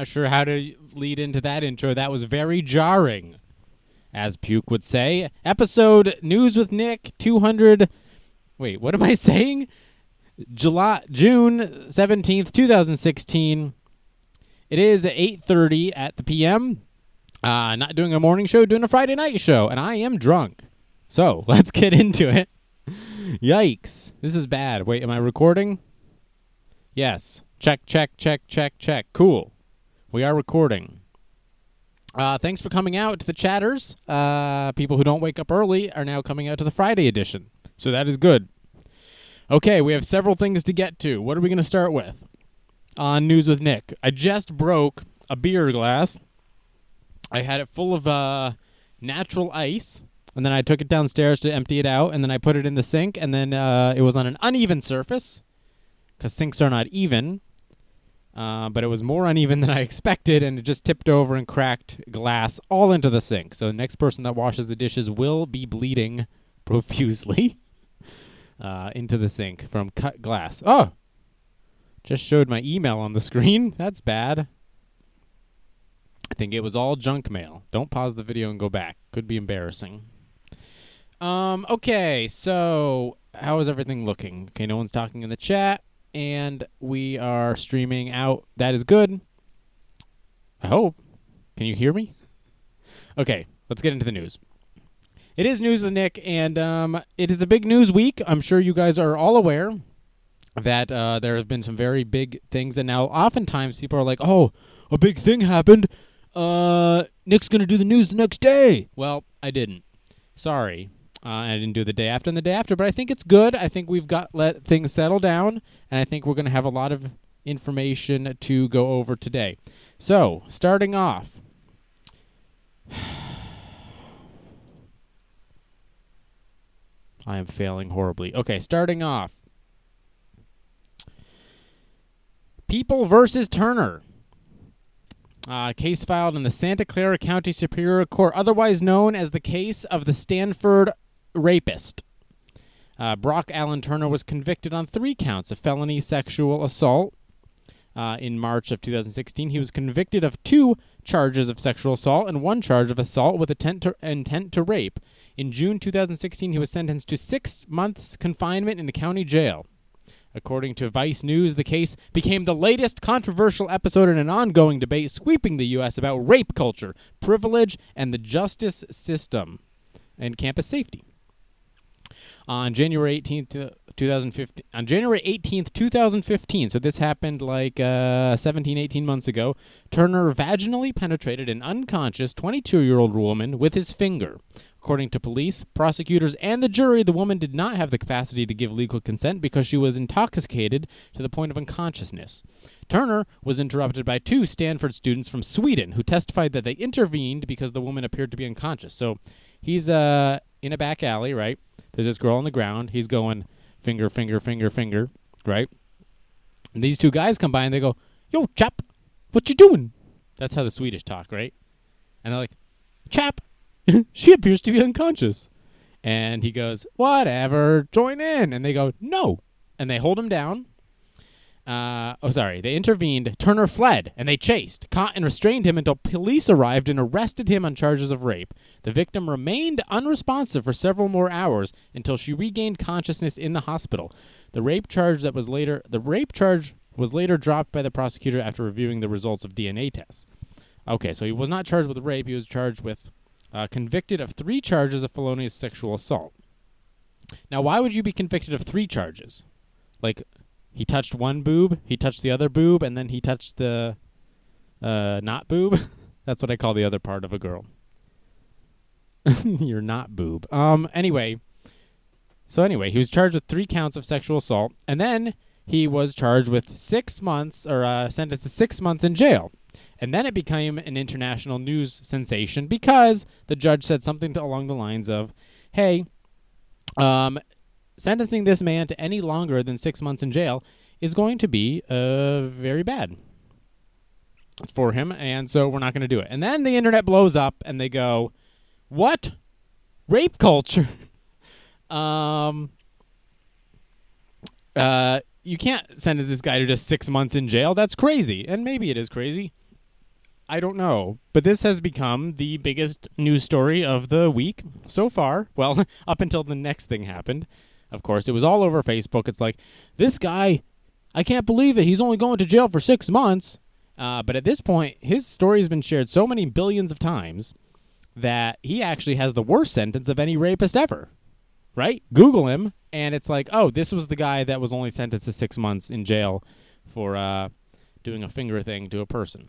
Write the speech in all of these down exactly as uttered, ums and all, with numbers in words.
not sure how to lead into that intro. That was very jarring, as Puke would say. Episode News with Nick two hundred. Wait, what am I saying? July June seventeenth, twenty sixteen. It is eight thirty at the P M. Uh, not doing a morning show, doing a Friday night show, and I am drunk. So, let's get into it. Yikes. This is bad. Wait, am I recording? Yes. Check, check, check, check, check. Cool. We are recording. Uh, thanks for coming out to the chatters. Uh, people who don't wake up early are now coming out to the Friday edition. So that is good. Okay, we have several things to get to. What are we going to start with? On News with Nick. I just broke a beer glass. I had it full of uh, natural ice, and then I took it downstairs to empty it out, and then I put it in the sink, and then uh, it was on an uneven surface, because sinks are not even, uh, but it was more uneven than I expected, and it just tipped over and cracked glass all into the sink. So the next person that washes the dishes will be bleeding profusely uh, into the sink from cut glass. Oh! Just showed my email on the screen. That's bad. I think it was all junk mail. Don't pause the video and go back. Could be embarrassing. Um, okay, so how is everything looking? Okay, no one's talking in the chat, and we are streaming out. That is good. I hope. Can you hear me? Okay, let's get into the news. It is News with Nick, and um, it is a big news week. I'm sure you guys are all aware that uh, there have been some very big things, and now oftentimes people are like, oh, a big thing happened. Uh, Nick's going to do the news the next day. Well, I didn't. Sorry. Uh, I didn't do the day after and the day after, but I think it's good. I think we've got let things settle down, and I think we're going to have a lot of information to go over today. So, starting off. I am failing horribly. Okay, starting off. People versus Turner. Uh, case filed in the Santa Clara County Superior Court, otherwise known as the case of the Stanford rapist. Uh, Brock Allen Turner was convicted on three counts of felony sexual assault uh, in March of two thousand sixteen. He was convicted of two charges of sexual assault and one charge of assault with intent to, intent to rape. In June two thousand sixteen, he was sentenced to six months confinement in the county jail. According to Vice News, the case became the latest controversial episode in an ongoing debate sweeping the U S about rape culture, privilege, and the justice system and campus safety. On January eighteenth, twenty fifteen, on January eighteenth, twenty fifteen, so this happened like uh, seventeen, eighteen months ago, Turner vaginally penetrated an unconscious twenty-two-year-old woman with his finger. According to police, prosecutors, and the jury, the woman did not have the capacity to give legal consent because she was intoxicated to the point of unconsciousness. Turner was interrupted by two Stanford students from Sweden who testified that they intervened because the woman appeared to be unconscious. So he's uh, in a back alley, right? There's this girl on the ground. He's going finger, finger, finger, finger, right? And these two guys come by and they go, "Yo, chap, what you doing?" That's how the Swedish talk, right? And they're like, "Chap, she appears to be unconscious." And he goes, "Whatever, join in." And they go, "No." And they hold him down. Uh, oh, sorry. They intervened. Turner fled, and they chased, caught, and restrained him until police arrived and arrested him on charges of rape. The victim remained unresponsive for several more hours until she regained consciousness in the hospital. The rape charge that was later the rape charge was later dropped by the prosecutor after reviewing the results of D N A tests. Okay, so he was not charged with rape. He was charged with Uh, convicted of three charges of felonious sexual assault. Now, why would you be convicted of three charges? Like, he touched one boob, he touched the other boob, and then he touched the uh, not boob? That's what I call the other part of a girl. You're not boob. Um. Anyway, so anyway, he was charged with three counts of sexual assault, and then he was charged with six months, or uh, sentenced to six months in jail. And then it became an international news sensation because the judge said something to, along the lines of, hey, um, sentencing this man to any longer than six months in jail is going to be uh, very bad for him, and so we're not going to do it. And then the internet blows up, and they go, what? Rape culture? um, uh, you can't sentence this guy to just six months in jail. That's crazy. And maybe it is crazy. I don't know. But this has become the biggest news story of the week so far. Well, up until the next thing happened. Of course, it was all over Facebook. It's like, this guy, I can't believe it. He's only going to jail for six months. Uh, but at this point, his story has been shared so many billions of times that he actually has the worst sentence of any rapist ever. Right? Google him, and it's like, oh, this was the guy that was only sentenced to six months in jail for uh, doing a finger thing to a person.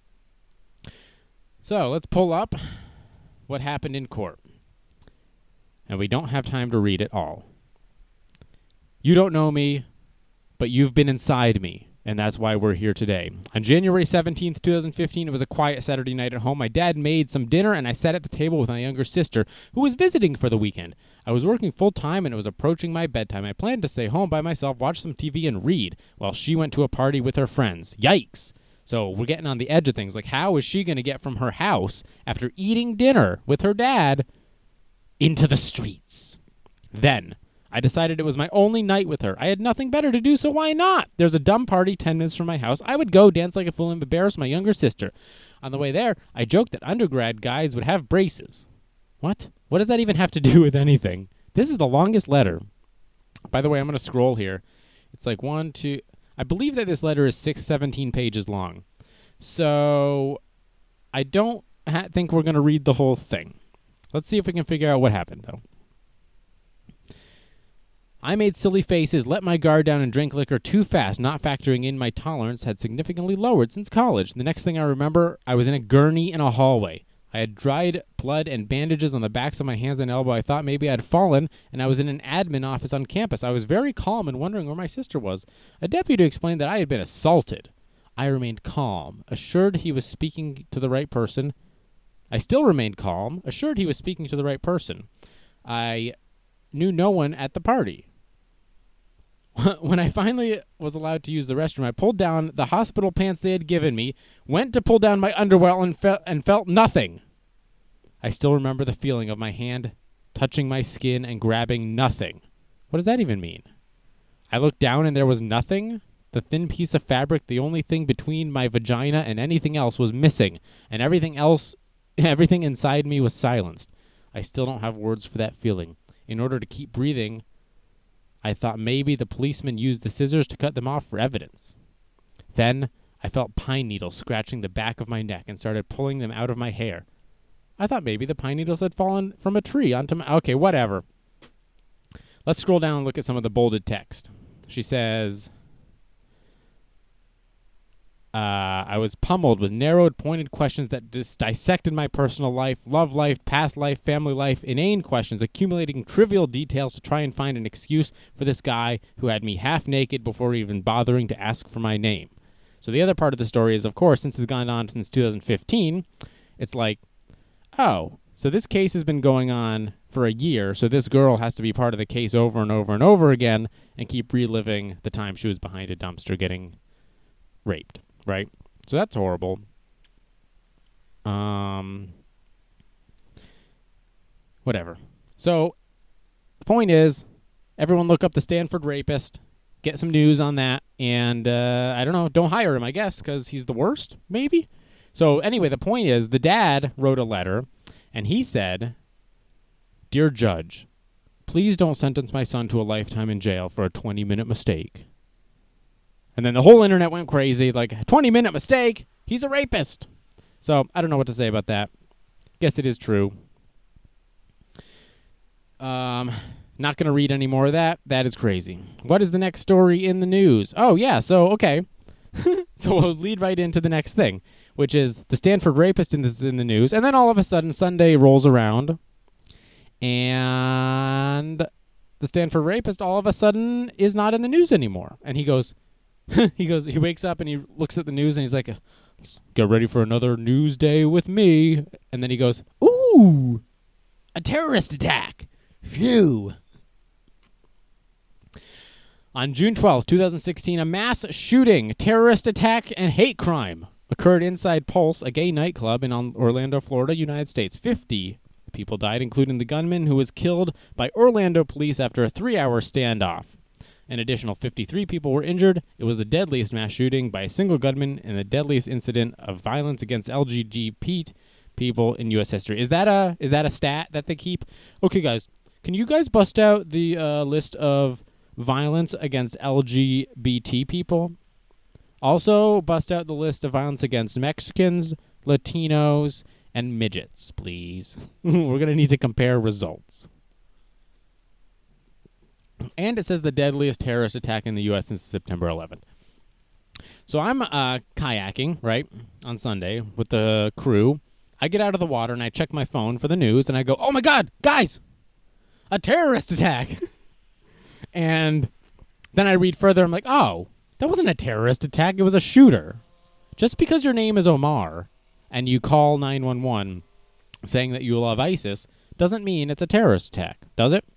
So let's pull up what happened in court. And we don't have time to read it all. You don't know me, but you've been inside me, and that's why we're here today. On January seventeenth, twenty fifteen, it was a quiet Saturday night at home. My dad made some dinner, and I sat at the table with my younger sister, who was visiting for the weekend. I was working full-time, and it was approaching my bedtime. I planned to stay home by myself, watch some T V, and read, while she went to a party with her friends. Yikes! So we're getting on the edge of things. Like, how is she going to get from her house after eating dinner with her dad into the streets? Then I decided it was my only night with her. I had nothing better to do, so why not? There's a dumb party ten minutes from my house. I would go dance like a fool and embarrass my younger sister. On the way there, I joked that undergrad guys would have braces. What? What does that even have to do with anything? This is the longest letter. By the way, I'm going to scroll here. It's like one, two... I believe that this letter is six, seventeen pages long. So I don't ha- think we're going to read the whole thing. Let's see if we can figure out what happened, though. I made silly faces, let my guard down, and drank liquor too fast, not factoring in my tolerance had significantly lowered since college. The next thing I remember, I was in a gurney in a hallway. I had dried blood and bandages on the backs of my hands and elbow. I thought maybe I had fallen, and I was in an admin office on campus. I was very calm and wondering where my sister was. A deputy explained that I had been assaulted. I remained calm, assured he was speaking to the right person. I still remained calm, assured he was speaking to the right person. I knew no one at the party. When I finally was allowed to use the restroom, I pulled down the hospital pants they had given me, went to pull down my underwear, and, fe- and felt nothing. I still remember the feeling of my hand touching my skin and grabbing nothing. What does that even mean? I looked down and there was nothing. The thin piece of fabric, the only thing between my vagina and anything else, was missing, and everything else, everything inside me was silenced. I still don't have words for that feeling. In order to keep breathing, I thought maybe the policeman used the scissors to cut them off for evidence. Then I felt pine needles scratching the back of my neck and started pulling them out of my hair. I thought maybe the pine needles had fallen from a tree onto my... Okay, whatever. Let's scroll down and look at some of the bolded text. She says... Uh, I was pummeled with narrowed, pointed questions that dis- dissected my personal life, love life, past life, family life, inane questions, accumulating trivial details to try and find an excuse for this guy who had me half naked before even bothering to ask for my name. So the other part of the story is, of course, since it's gone on since two thousand fifteen, it's like, oh, so this case has been going on for a year, so this girl has to be part of the case over and over and over again and keep reliving the time she was behind a dumpster getting raped. Right? So that's horrible. Um, whatever. So the point is, everyone look up the Stanford rapist, get some news on that, and uh, I don't know, don't hire him, I guess, because he's the worst, maybe? So anyway, the point is, the dad wrote a letter, and he said, "Dear Judge, please don't sentence my son to a lifetime in jail for a twenty-minute mistake." And then the whole internet went crazy, like, twenty-minute mistake, he's a rapist. So, I don't know what to say about that. Guess it is true. Um, not going to read any more of that. That is crazy. What is the next story in the news? Oh, yeah, so, okay. So we'll lead right into the next thing, which is the Stanford rapist in, this, in the news. And then all of a sudden, Sunday rolls around, and the Stanford rapist all of a sudden is not in the news anymore. And he goes... he goes. He wakes up and he looks at the news and he's like, "Get ready for another news day with me." And then he goes, "Ooh, a terrorist attack! Phew." On June twelfth, twenty sixteen, a mass shooting, terrorist attack, and hate crime occurred inside Pulse, a gay nightclub in Orlando, Florida, United States. Fifty people died, including the gunman who was killed by Orlando police after a three-hour standoff. An additional fifty-three people were injured. It was the deadliest mass shooting by a single gunman and the deadliest incident of violence against L G B T people in U S history. Is that a is that a stat that they keep? Okay, guys, can you guys bust out the uh, list of violence against L G B T people? Also, bust out the list of violence against Mexicans, Latinos, and midgets, please. We're going to need to compare results. And it says the deadliest terrorist attack in the U S since September eleventh. So I'm uh, kayaking, right, on Sunday with the crew. I get out of the water and I check my phone for the news and I go, oh my God, guys, a terrorist attack. And then I read further. I'm like, oh, that wasn't a terrorist attack. It was a shooter. Just because your name is Omar and you call nine one one saying that you love ISIS doesn't mean it's a terrorist attack, does it?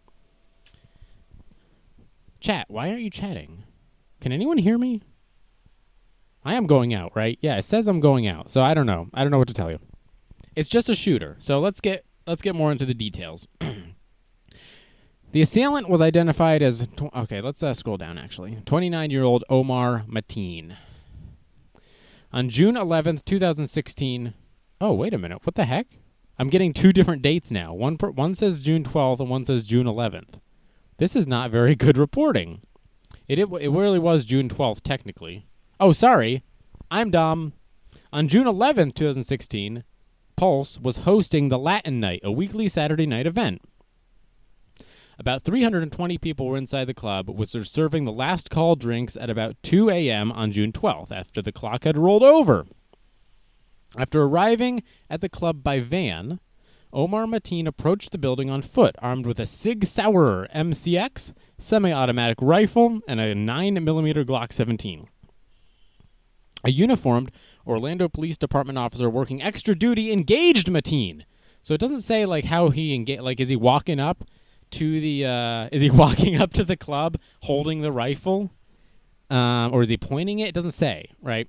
Chat, why aren't you chatting? Can anyone hear me? I am going out, right? Yeah, it says I'm going out. So I don't know. I don't know what to tell you. It's just a shooter. So let's get let's get more into the details. The assailant was identified as tw- okay, let's uh, scroll down actually. twenty-nine-year-old Omar Mateen. On June eleventh, twenty sixteen. Oh, wait a minute. What the heck? I'm getting two different dates now. One per- one says June twelfth and one says June eleventh. This is not very good reporting. It, it it really was June twelfth, technically. Oh, sorry. I'm dumb. On June eleventh, twenty sixteen, Pulse was hosting the Latin Night, a weekly Saturday night event. About three hundred twenty people were inside the club, which were serving the last call drinks at about two a.m. on June twelfth, after the clock had rolled over. After arriving at the club by van, Omar Mateen approached the building on foot, armed with a Sig Sauer M C X, semi-automatic rifle, and a nine millimeter Glock seventeen. A uniformed Orlando Police Department officer working extra duty engaged Mateen. So it doesn't say like how he engaged. Like, is he walking up to the? Uh, is he walking up to the club holding the rifle, um, or is he pointing it? It doesn't say, right?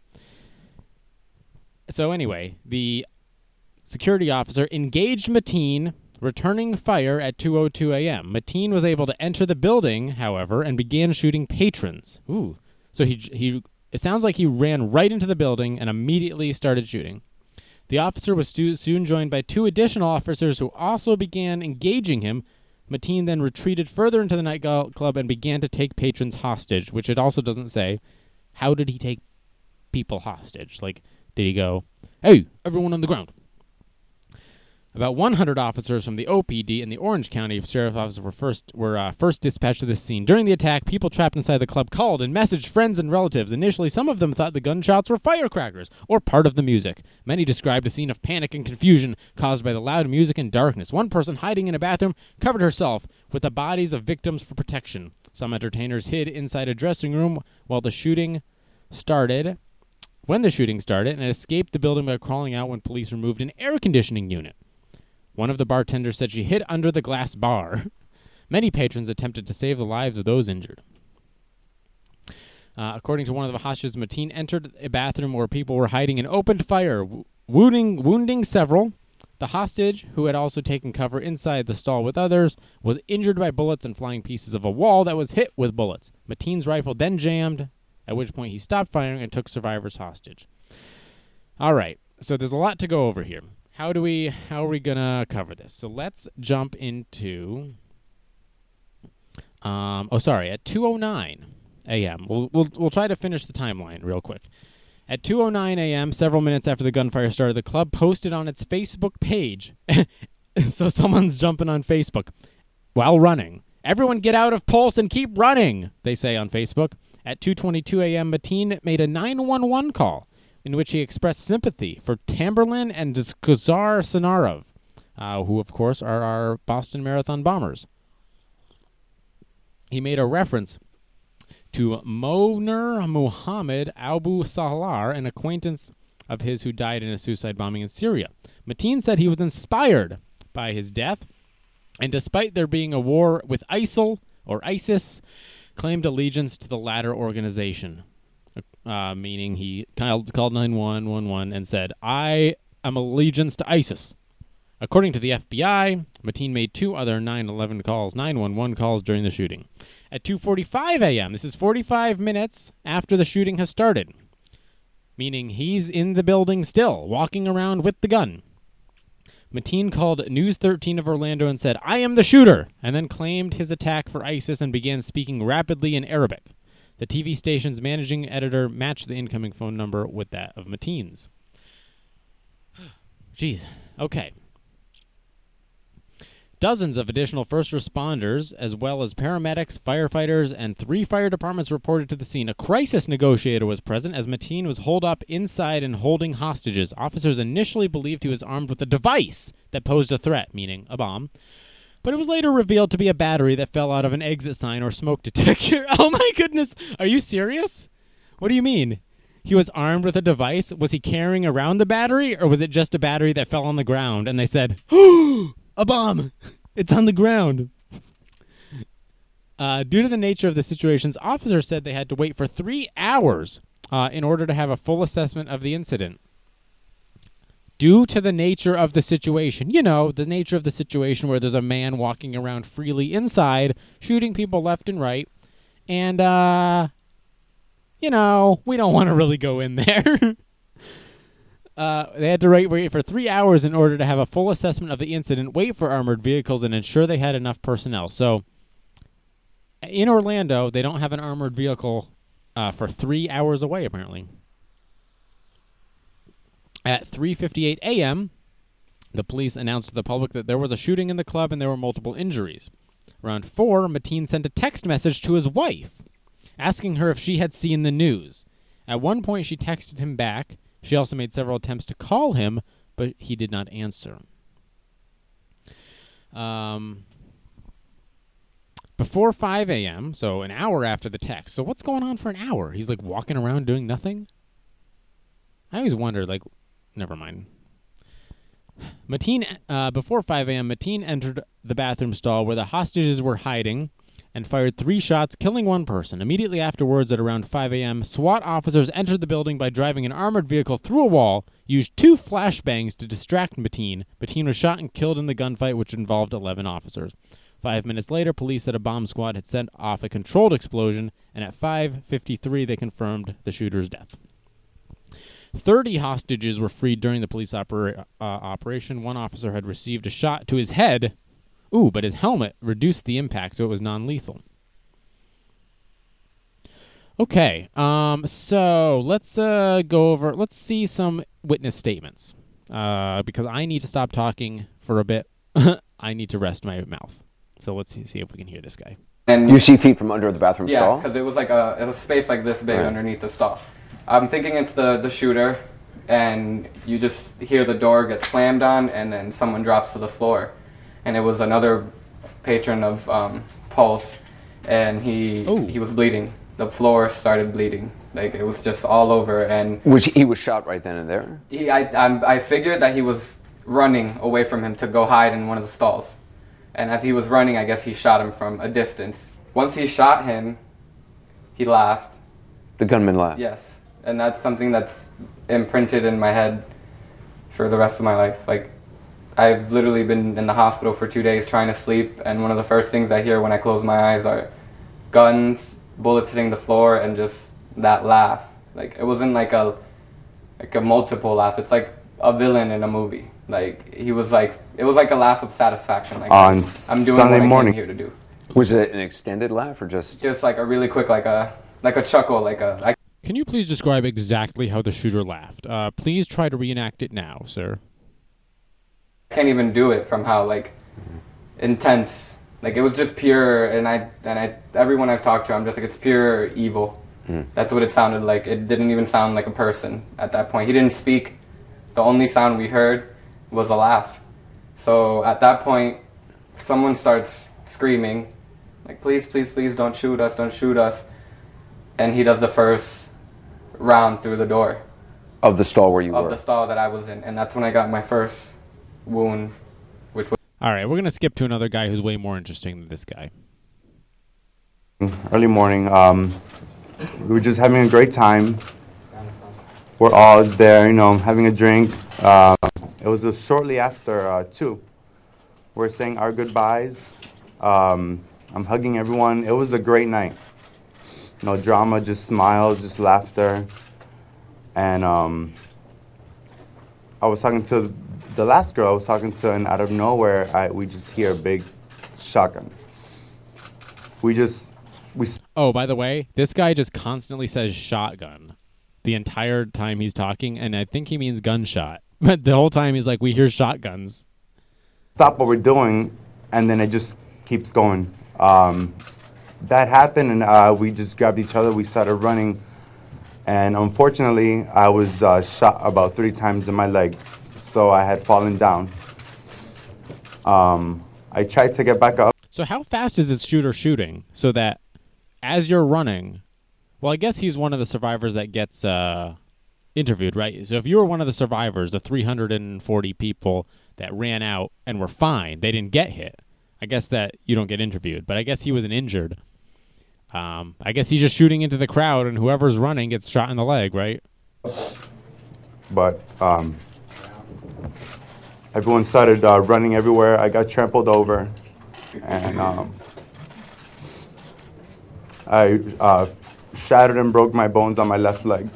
So anyway, the security officer engaged Mateen, returning fire at two oh two a.m. Mateen was able to enter the building, however, and began shooting patrons. Ooh. So he he it sounds like he ran right into the building and immediately started shooting. The officer was stu- soon joined by two additional officers who also began engaging him. Mateen then retreated further into the nightclub and began to take patrons hostage, which it also doesn't say. How did he take people hostage? Like, did he go, hey, everyone on the ground? About one hundred officers from the O P D and the Orange County Sheriff's Office were first were uh, first dispatched to this scene. During the attack, people trapped inside the club called and messaged friends and relatives. Initially, some of them thought the gunshots were firecrackers or part of the music. Many described a scene of panic and confusion caused by the loud music and darkness. One person hiding in a bathroom covered herself with the bodies of victims for protection. Some entertainers hid inside a dressing room while the shooting started. When the shooting started, and escaped the building by crawling out when police removed an air conditioning unit. One of the bartenders said she hid under the glass bar. Many patrons attempted to save the lives of those injured. Uh, according to one of the hostages, Mateen entered a bathroom where people were hiding and opened fire, wo- wounding, wounding several. The hostage, who had also taken cover inside the stall with others, was injured by bullets and flying pieces of a wall that was hit with bullets. Mateen's rifle then jammed, at which point he stopped firing and took survivors hostage. All right, so there's a lot to go over here. How do we, how are we going to cover this? So let's jump into, um, oh, sorry, at two oh nine a.m. We'll, we'll, we'll try to finish the timeline real quick. At two oh nine a.m., several minutes after the gunfire started, the club posted on its Facebook page. So someone's jumping on Facebook while running. Everyone get out of Pulse and keep running, they say on Facebook. At two twenty-two a.m., Mateen made a nine one one call, in which he expressed sympathy for Tamberlin and Khazar Sanarov, uh, who, of course, are our Boston Marathon bombers. He made a reference to Moner Muhammad Abu Sahlar, an acquaintance of his who died in a suicide bombing in Syria. Mateen said he was inspired by his death, and despite there being a war with ISIL, or ISIS, claimed allegiance to the latter organization. Uh, meaning he called, called nine one one and said, I am allegiance to ISIS. According to the F B I, Mateen made two other nine one one calls, nine one one calls during the shooting. At two forty-five a.m., this is forty-five minutes after the shooting has started, meaning he's in the building still, walking around with the gun. Mateen called News thirteen of Orlando and said, "I am the shooter," and then claimed his attack for ISIS and began speaking rapidly in Arabic. The T V station's managing editor matched the incoming phone number with that of Mateen's. Jeez. Okay. Dozens of additional first responders, as well as paramedics, firefighters, and three fire departments reported to the scene. A crisis negotiator was present as Mateen was holed up inside and holding hostages. Officers initially believed he was armed with a device that posed a threat, meaning a bomb. But it was later revealed to be a battery that fell out of an exit sign or smoke detector. Oh my goodness. Are you serious? What do you mean? He was armed with a device? Was he carrying around the battery, or was it just a battery that fell on the ground and they said, "Oh, a bomb! It's on the ground." Uh, due to the nature of the situations, officers said they had to wait for three hours uh, in order to have a full assessment of the incident. Due to the nature of the situation. You know, the nature of the situation where there's a man walking around freely inside, shooting people left and right. And, uh, you know, we don't want to really go in there. Uh, they had to wait, wait for three hours in order to have a full assessment of the incident, wait for armored vehicles, and ensure they had enough personnel. So, in Orlando, they don't have an armored vehicle uh, for three hours away, apparently. At three fifty-eight a.m., the police announced to the public that there was a shooting in the club and there were multiple injuries. Around four, Mateen sent a text message to his wife, asking her if she had seen the news. At one point, she texted him back. She also made several attempts to call him, but he did not answer. Um, before five a.m., so an hour after the text. So what's going on for an hour? He's like walking around doing nothing? I always wonder, like, never mind. Mateen, uh, before five a.m., Mateen entered the bathroom stall where the hostages were hiding and fired three shots, killing one person. Immediately afterwards, at around five a.m., SWAT officers entered the building by driving an armored vehicle through a wall, used two flashbangs to distract Mateen. Mateen was shot and killed in the gunfight, which involved eleven officers. Five minutes later, police said a bomb squad had set off a controlled explosion, and at five fifty-three, they confirmed the shooter's death. Thirty hostages were freed during the police opera- uh, operation. One officer had received a shot to his head. Ooh, but his helmet reduced the impact, so it was non-lethal. Okay, um, so let's uh, go over, let's see some witness statements. Uh, because I need to stop talking for a bit. I need to rest my mouth. So let's see, see if we can hear this guy. And you see feet from under the bathroom yeah, stall? Yeah, because it was like a, it was space like this big right. underneath the stall. I'm thinking it's the, the shooter, and you just hear the door get slammed on, and then someone drops to the floor. And it was another patron of um, Pulse, and he Ooh. he was bleeding. The floor started bleeding. Like, it was just all over. And was he, he was shot right then and there? He, I, I'm, I figured that he was running away from him to go hide in one of the stalls. And as he was running, I guess he shot him from a distance. Once he shot him, he laughed. The gunman laughed? Yes. And that's something that's imprinted in my head for the rest of my life. Like, I've literally been in the hospital for two days trying to sleep, and one of the first things I hear when I close my eyes are guns, bullets hitting the floor, and just that laugh. Like, it wasn't like a like a multiple laugh. It's like a villain in a movie. Like, he was like, it was like a laugh of satisfaction. Like, on I'm doing Sunday what I morning. came here to do. Was it an extended laugh or just? Just like a really quick, like a like a chuckle, like a. I Can you please describe exactly how the shooter laughed? Uh, please try to reenact it now, sir. can't even do it from how like intense, like it was just pure. And I and I everyone I've talked to, I'm just like, it's pure evil. Mm. That's what it sounded like. It didn't even sound like a person at that point. He didn't speak. The only sound we heard was a laugh. So at that point, someone starts screaming, like, please, please, please, don't shoot us, don't shoot us. And he does the first round through the door. Of the stall where you of were? Of the stall that I was in. And that's when I got my first wound, which was... All right, we're going to skip to another guy who's way more interesting than this guy. Early morning. Um, we were just having a great time. We're all there, you know, having a drink. Uh, it was uh, shortly after uh, two. We're saying our goodbyes. Um, I'm hugging everyone. It was a great night. No drama, just smiles, just laughter. And um, I was talking to the last girl I was talking to, and out of nowhere, I, we just hear a big shotgun. We just, we... Oh, by the way, this guy just constantly says shotgun the entire time he's talking, and I think he means gunshot. But the whole time he's like, we hear shotguns. Stop what we're doing, and then it just keeps going. Um, that happened, and uh, we just grabbed each other. We started running, and unfortunately, I was uh, shot about three times in my leg, so I had fallen down. Um, I tried to get back up. So how fast is this shooter shooting so that as you're running, well, I guess he's one of the survivors that gets uh, interviewed, right? So if you were one of the survivors, the three hundred forty people that ran out and were fine, they didn't get hit, I guess that you don't get interviewed. But I guess he wasn't injured. Um, I guess he's just shooting into the crowd, and whoever's running gets shot in the leg, right? But um, everyone started uh, running everywhere. I got trampled over. And um, I uh, shattered and broke my bones on my left leg.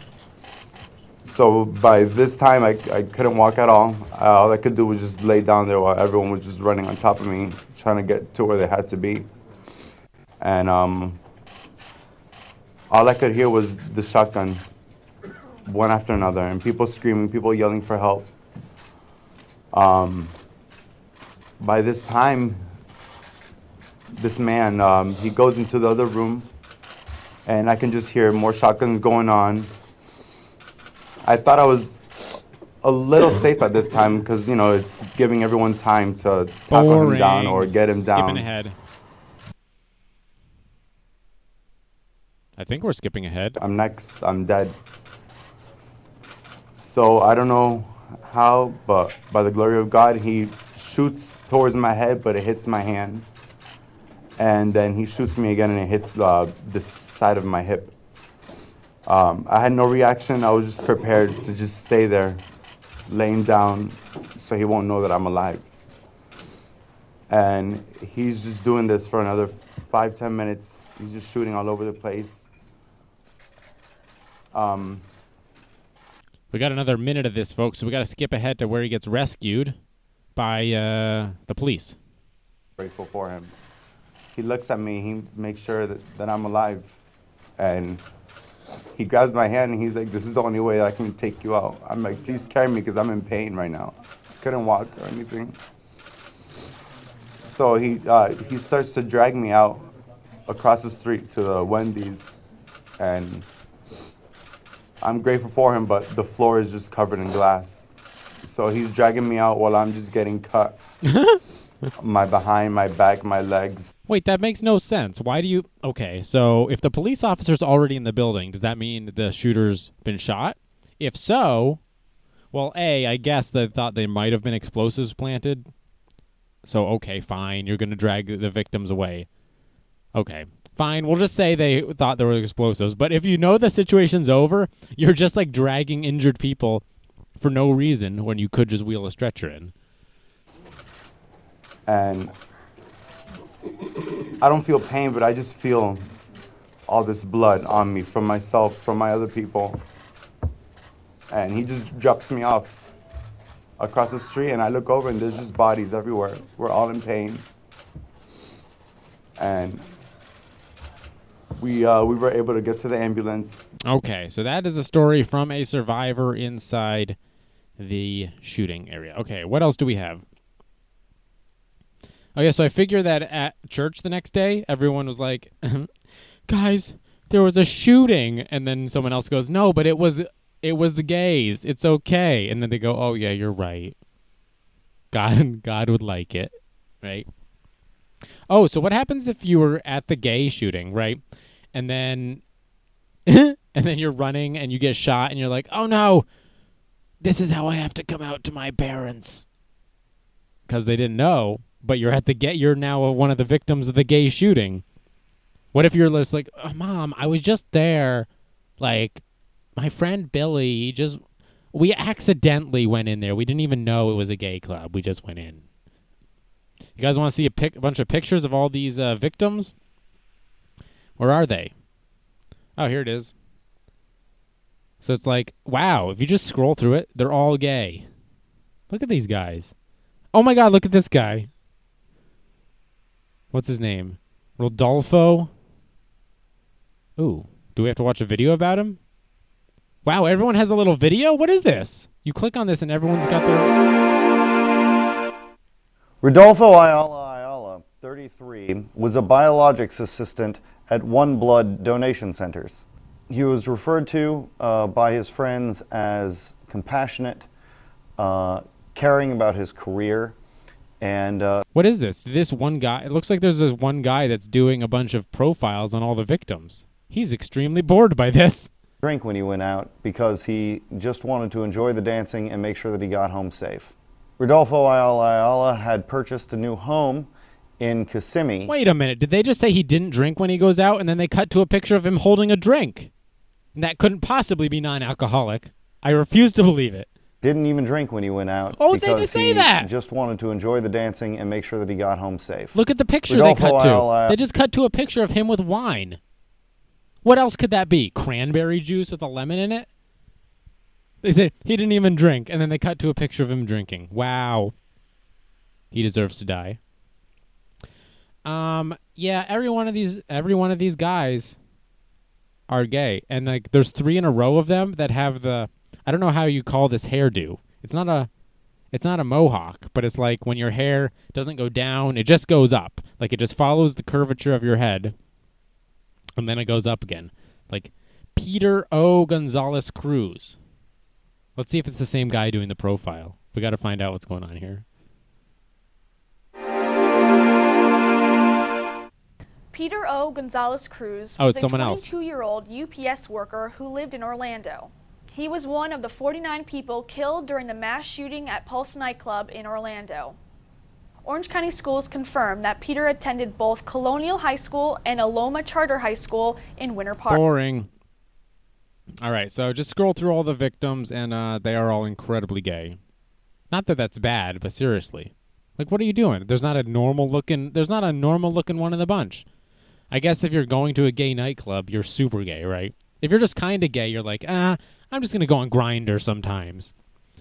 So by this time, I, I couldn't walk at all. Uh, all I could do was just lay down there while everyone was just running on top of me, trying to get to where they had to be. And um, all I could hear was the shotgun, one after another, and people screaming, people yelling for help. Um, by this time, this man, um, he goes into the other room, and I can just hear more shotguns going on. I thought I was a little safe at this time because, you know, it's giving everyone time to tackle him down or get him down. Skipping ahead. I think we're skipping ahead. I'm next. I'm dead. So I don't know how, but by the glory of God, he shoots towards my head, but it hits my hand. And then he shoots me again, and it hits uh, the side of my hip. Um, I had no reaction. I was just prepared to just stay there, laying down, so he won't know that I'm alive. And he's just doing this for another five, ten minutes. He's just shooting all over the place. Um, we got another minute of this, folks, so we got to skip ahead to where he gets rescued by uh, the police. Grateful for him. He looks at me. He makes sure that, that I'm alive. And he grabs my hand, and he's like, this is the only way that I can take you out. I'm like, please carry me because I'm in pain right now. I couldn't walk or anything. So he uh, he starts to drag me out across the street to the Wendy's. And I'm grateful for him, but the floor is just covered in glass. So he's dragging me out while I'm just getting cut. My behind, my back, my legs. Wait, that makes no sense. Why do you... Okay, so if the police officer's already in the building, does that mean the shooter's been shot? If so, well, A, I guess they thought they might have been explosives planted. So, okay, fine. You're going to drag the victims away. Okay, fine. We'll just say they thought there were explosives. But if you know the situation's over, you're just like dragging injured people for no reason when you could just wheel a stretcher in. And I don't feel pain, but I just feel all this blood on me from myself, from my other people. And he just drops me off across the street, and I look over, and there's just bodies everywhere. We're all in pain. And we uh, we were able to get to the ambulance. Okay, so that is a story from a survivor inside the shooting area. Okay, what else do we have? Oh, yeah, so I figure that at church the next day, everyone was like, guys, there was a shooting. And then someone else goes, no, but it was it was the gays. It's okay. And then they go, oh, yeah, you're right. God, God would like it, right? Oh, so what happens if you were at the gay shooting, right? And then and then you're running and you get shot and you're like, oh, no, this is how I have to come out to my parents. Because they didn't know. But you're at the gay. You're now one of the victims of the gay shooting. What if you're just like, oh, Mom, I was just there. Like, my friend Billy just, we accidentally went in there. We didn't even know it was a gay club. We just went in. You guys want to see a, pic- a bunch of pictures of all these uh, victims? Where are they? Oh, here it is. So it's like, wow, if you just scroll through it, they're all gay. Look at these guys. Oh my God, look at this guy. What's his name? Rodolfo? Ooh, do we have to watch a video about him? Wow, everyone has a little video? What is this? You click on this and everyone's got their... Rodolfo Ayala Ayala, thirty-three, was a biologics assistant at One Blood donation centers. He was referred to uh, by his friends as compassionate, uh, caring about his career, and... Uh, what is this? This one guy... It looks like there's this one guy that's doing a bunch of profiles on all the victims. He's extremely bored by this. Drink when he went out because he just wanted to enjoy the dancing and make sure that he got home safe. Rodolfo Ayala Ayala had purchased a new home in Kissimmee. Wait a minute. Did they just say he didn't drink when he goes out and then they cut to a picture of him holding a drink? And that couldn't possibly be non-alcoholic. I refuse to believe it. Didn't even drink when he went out. Oh, they did say that. Just wanted to enjoy the dancing and make sure that he got home safe. Look at the picture Rodolfo they cut to. Ayala. They just cut to a picture of him with wine. What else could that be? Cranberry juice with a lemon in it? They say he didn't even drink, and then they cut to a picture of him drinking. Wow. He deserves to die. Um, yeah, every one of these every one of these guys are gay. And like there's three in a row of them that have the I don't know how you call this hairdo. It's not a it's not a mohawk, but it's like when your hair doesn't go down, it just goes up. Like it just follows the curvature of your head. And then it goes up again. Like Peter O. Gonzalez Cruz. Let's see if it's the same guy doing the profile. We got to find out what's going on here. Peter O. Gonzalez Cruz Oh, was it's a someone else. twenty-two-year-old U P S worker who lived in Orlando. He was one of the forty-nine people killed during the mass shooting at Pulse nightclub in Orlando. Orange County Schools confirmed that Peter attended both Colonial High School and Aloma Charter High School in Winter Park. Boring. All right, so just scroll through all the victims, and uh, they are all incredibly gay. Not that that's bad, but seriously. Like, what are you doing? There's not a normal-looking There's not a normal-looking one in the bunch. I guess if you're going to a gay nightclub, you're super gay, right? If you're just kind of gay, you're like, ah, I'm just going to go on Grindr sometimes.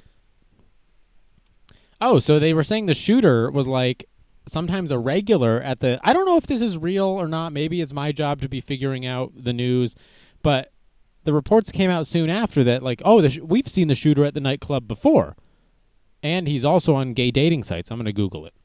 Oh, so they were saying the shooter was like sometimes a regular at the... I don't know if this is real or not. Maybe it's my job to be figuring out the news. But the reports came out soon after that, like, oh, the sh- we've seen the shooter at the nightclub before. And he's also on gay dating sites. I'm going to Google it.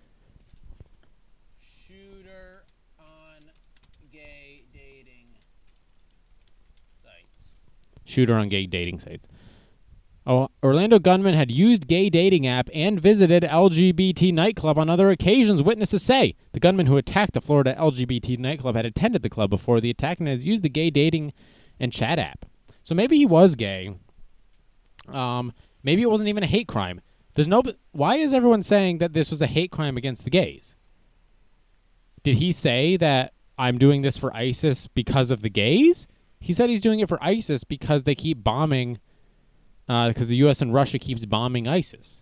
Shooter on gay dating sites. Shooter on gay dating sites. Oh, Orlando gunman had used gay dating app and visited L G B T nightclub on other occasions, witnesses say. The gunman who attacked the Florida L G B T nightclub had attended the club before the attack and has used the gay dating and chat app. So maybe he was gay. Um, maybe it wasn't even a hate crime. There's no. Why is everyone saying that this was a hate crime against the gays? Did he say that I'm doing this for ISIS because of the gays? He said he's doing it for ISIS because they keep bombing... Because uh, the U S and Russia keeps bombing ISIS.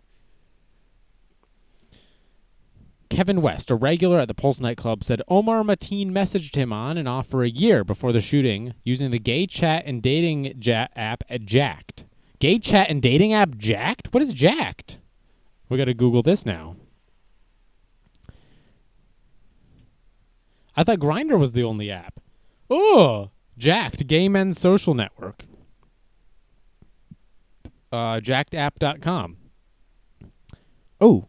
Kevin West, a regular at the Pulse nightclub, said Omar Mateen messaged him on and off for a year before the shooting using the gay chat and dating ja- app at Jacked. Gay chat and dating app Jacked? What is Jacked? We got to Google this now. I thought Grindr was the only app. Oh, Jacked, gay men's social network. Uh, jacked app dot com. Oh.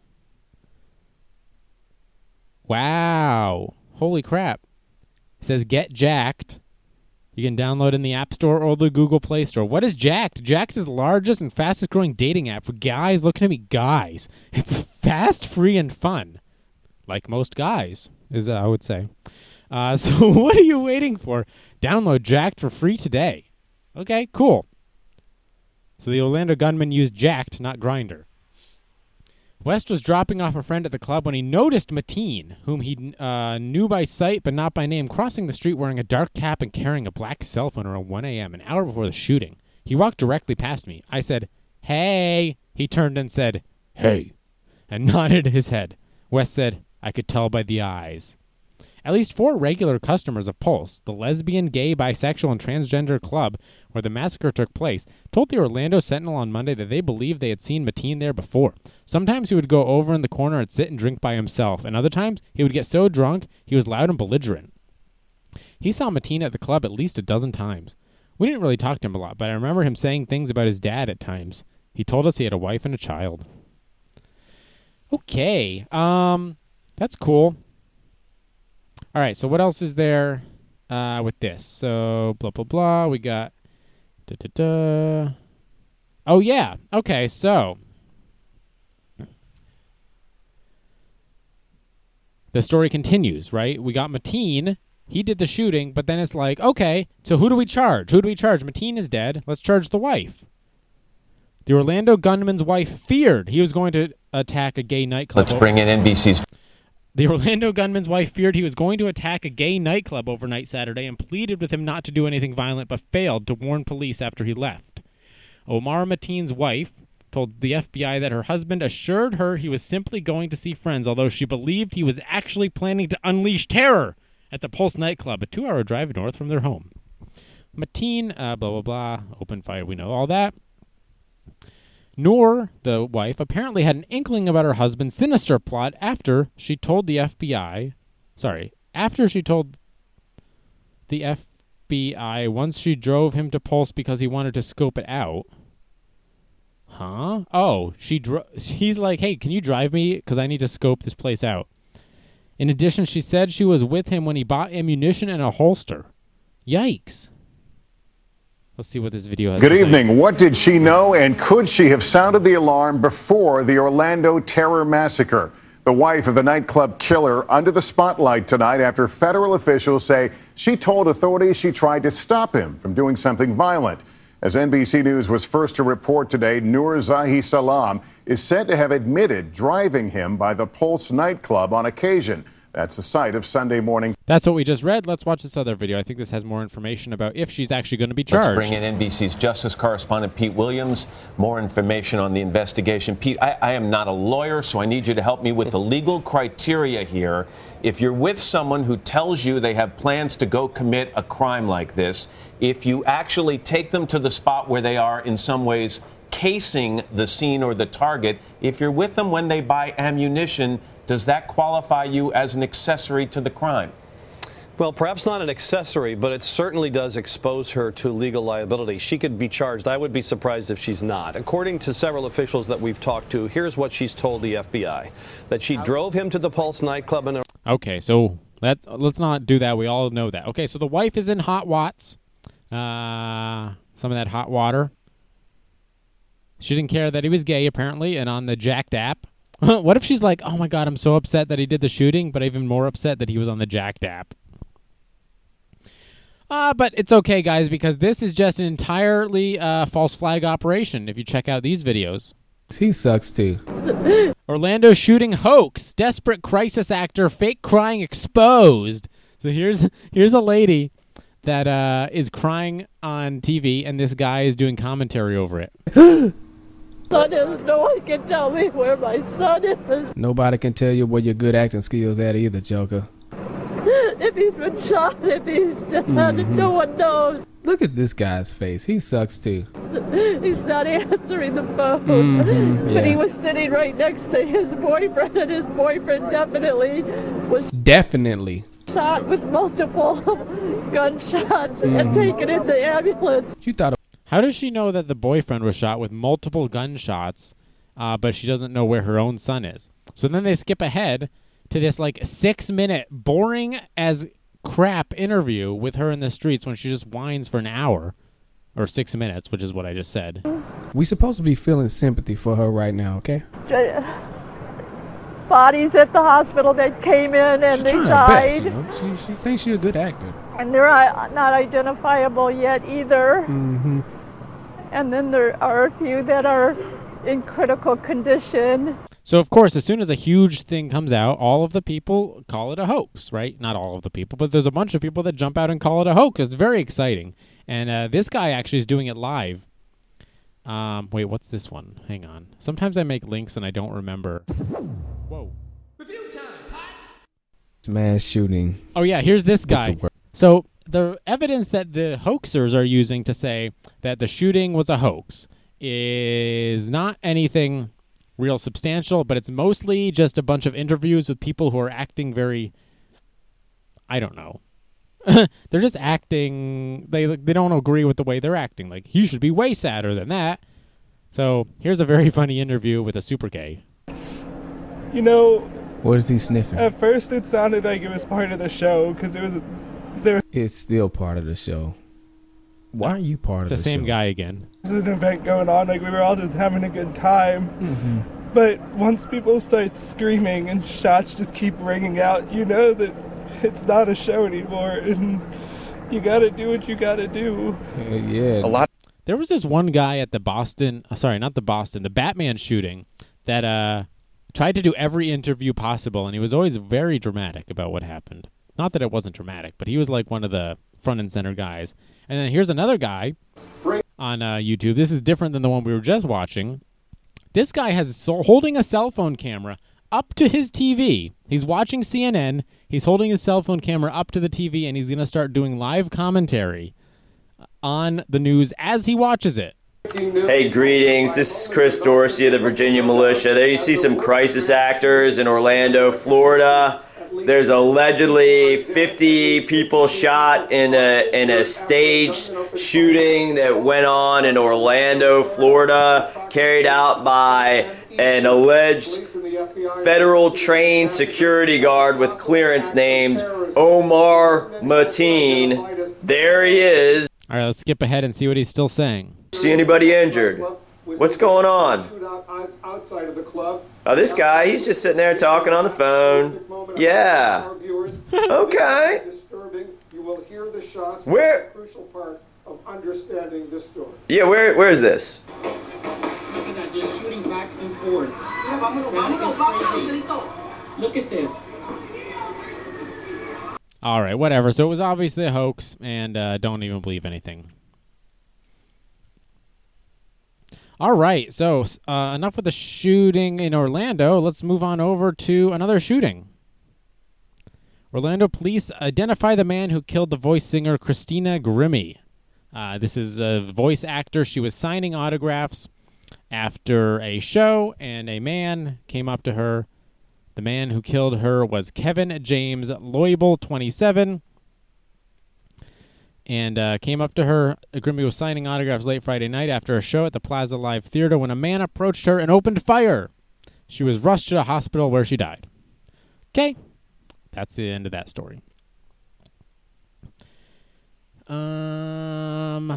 Wow. Holy crap. It says get Jacked. You can download in the App Store or the Google Play Store. What is Jacked? Jacked is the largest and fastest growing dating app for guys looking to meet guys. It's fast, free, and fun. Like most guys, is uh, I would say. Uh, so what are you waiting for? Download Jacked for free today. Okay, cool. So the Orlando gunman used Jacked, not Grindr. West was dropping off a friend at the club when he noticed Mateen, whom he uh, knew by sight but not by name, crossing the street wearing a dark cap and carrying a black cell phone around one a.m., an hour before the shooting. He walked directly past me. I said, "Hey." He turned and said, "Hey," and nodded his head. West said, I could tell by the eyes. At least four regular customers of Pulse, the lesbian, gay, bisexual, and transgender club where the massacre took place, told the Orlando Sentinel on Monday that they believed they had seen Mateen there before. Sometimes he would go over in the corner and sit and drink by himself, and other times he would get so drunk he was loud and belligerent. He saw Mateen at the club at least a dozen times. We didn't really talk to him a lot, but I remember him saying things about his dad at times. He told us he had a wife and a child. Okay, um, that's cool. All right, so what else is there uh, with this? So, blah, blah, blah. We got... Da, da, da. Oh, yeah. Okay, so... the story continues, right? We got Mateen. He did the shooting, but then it's like, okay, so who do we charge? Who do we charge? Mateen is dead. Let's charge the wife. The Orlando gunman's wife feared he was going to attack a gay nightclub. Let's bring in N B C's... The Orlando gunman's wife feared he was going to attack a gay nightclub overnight Saturday and pleaded with him not to do anything violent, but failed to warn police after he left. Omar Mateen's wife told the F B I that her husband assured her he was simply going to see friends, although she believed he was actually planning to unleash terror at the Pulse nightclub, a two-hour drive north from their home. Mateen, uh, blah, blah, blah, opened fire, we know all that. Noor, the wife, apparently had an inkling about her husband's sinister plot after she told the F B I, sorry, after she told the F B I once she drove him to Pulse because he wanted to scope it out. Huh? Oh, she dro- he's like, hey, can you drive me? Because I need to scope this place out. In addition, she said she was with him when he bought ammunition and a holster. Yikes. Let's see what this video has Good to say. evening. What did she know, and could she have sounded the alarm before the Orlando terror massacre? The wife of the nightclub killer under the spotlight tonight after federal officials say she told authorities she tried to stop him from doing something violent. As N B C News was first to report today, Noor Zahi Salam is said to have admitted driving him by the Pulse nightclub on occasion. That's the site of Sunday morning. That's what we just read. Let's watch this other video. I think this has more information about if she's actually going to be charged. Let's bring in N B C's justice correspondent Pete Williams. More information on the investigation. Pete, I, I am not a lawyer, so I need you to help me with the legal criteria here. If you're with someone who tells you they have plans to go commit a crime like this, if you actually take them to the spot where they are in some ways casing the scene or the target, if you're with them when they buy ammunition, does that qualify you as an accessory to the crime? Well, perhaps not an accessory, but it certainly does expose her to legal liability. She could be charged. I would be surprised if she's not. According to several officials that we've talked to, here's what she's told the F B I, that she drove him to the Pulse nightclub in a... Okay, so let's, let's not do that. We all know that. Okay, so the wife is in hot watts, uh, some of that hot water. She didn't care that he was gay, apparently, and on the Jacked app. What if she's like, oh my God, I'm so upset that he did the shooting, but even more upset that he was on the Jacked app? Uh, but it's okay, guys, because this is just an entirely uh, false flag operation if you check out these videos. He sucks, too. Orlando shooting hoax. Desperate crisis actor, fake crying exposed. So here's here's a lady that uh, is crying on T V, and this guy is doing commentary over it. Son is, no one can tell me where my son is. Nobody can tell you where your good acting skills at either, Joker. If he's been shot, if he's dead, Mm-hmm. no one knows. Look at this guy's face. He sucks too. He's not answering the phone. Mm-hmm, yeah. But he was sitting right next to his boyfriend, and his boyfriend definitely was Definitely. shot with multiple gunshots Mm-hmm. and taken in the ambulance. You thought. How does she know that the boyfriend was shot with multiple gunshots, uh, but she doesn't know where her own son is? So then they skip ahead to this like six-minute, boring as crap interview with her in the streets when she just whines for an hour, or six minutes, which is what I just said. We supposed to be feeling sympathy for her right now, okay? Bodies at the hospital that came in and She's they trying her died. best, you know? She, she thinks she's a good actor. And they're uh, not identifiable yet either. Mm-hmm. And then there are a few that are in critical condition. So, of course, as soon as a huge thing comes out, all of the people call it a hoax, right? Not all of the people, but there's a bunch of people that jump out and call it a hoax. It's very exciting. And uh, this guy actually is doing it live. Um, wait, what's this one? Hang on. Sometimes I make links and I don't remember. Whoa. Review time, hot Mass shooting. Oh, yeah, here's this the guy. word. So the evidence that the hoaxers are using to say that the shooting was a hoax is not anything real substantial, but it's mostly just a bunch of interviews with people who are acting very, I don't know. They're just acting, they they don't agree with the way they're acting. Like, he should be way sadder than that. So here's a very funny interview with a super gay. You know, What is he sniffing? at first it sounded like it was part of the show because it was there It's still part of the show. Why are you part It's of the the same show? guy again. was an event going on, like we were all just having a good time. Mm-hmm. But once people start screaming and shots just keep ringing out, you know that it's not a show anymore, and you gotta do what you gotta do. Uh, yeah. A lot. There was this one guy at the Boston, uh, sorry, not the Boston, the Batman shooting that uh, tried to do every interview possible, and he was always very dramatic about what happened. Not that it wasn't dramatic, but he was like one of the front and center guys. And then here's another guy on uh, YouTube. This is different than the one we were just watching. This guy has so- holding a cell phone camera up to his T V. He's watching C N N. He's holding his cell phone camera up to the T V, and he's going to start doing live commentary on the news as he watches it. Hey, greetings. This is Chris Dorsey of the Virginia Militia. There you see some crisis actors in Orlando, Florida. There's allegedly fifty people shot in a in a staged shooting that went on in Orlando, Florida, carried out by an alleged federal trained security guard with clearance named Omar Mateen. There he is. All right, let's skip ahead and see what he's still saying. See anybody injured? What's going on? Outside of the club. Oh, this guy, he's just sitting there talking on the phone. Yeah. Okay. Disturbing. You will hear the shots. Where? That's a crucial part of understanding this story. Yeah, where where is this? Look at that, just shooting back and forth. Look at this. All right, whatever. So it was obviously a hoax, and uh, don't even believe anything. All right, so uh, enough with the shooting in Orlando. Let's move on over to another shooting. Orlando police identify the man who killed the voice singer Christina Grimmie. Uh, this is a voice actor. She was signing autographs after a show, and a man came up to her. The man who killed her was Kevin James Loibel, twenty-seven. And uh, came up to her. Grimmie was signing autographs late Friday night after a show at the Plaza Live Theater when a man approached her and opened fire. She was rushed to a hospital where she died. Okay, that's the end of that story. Um,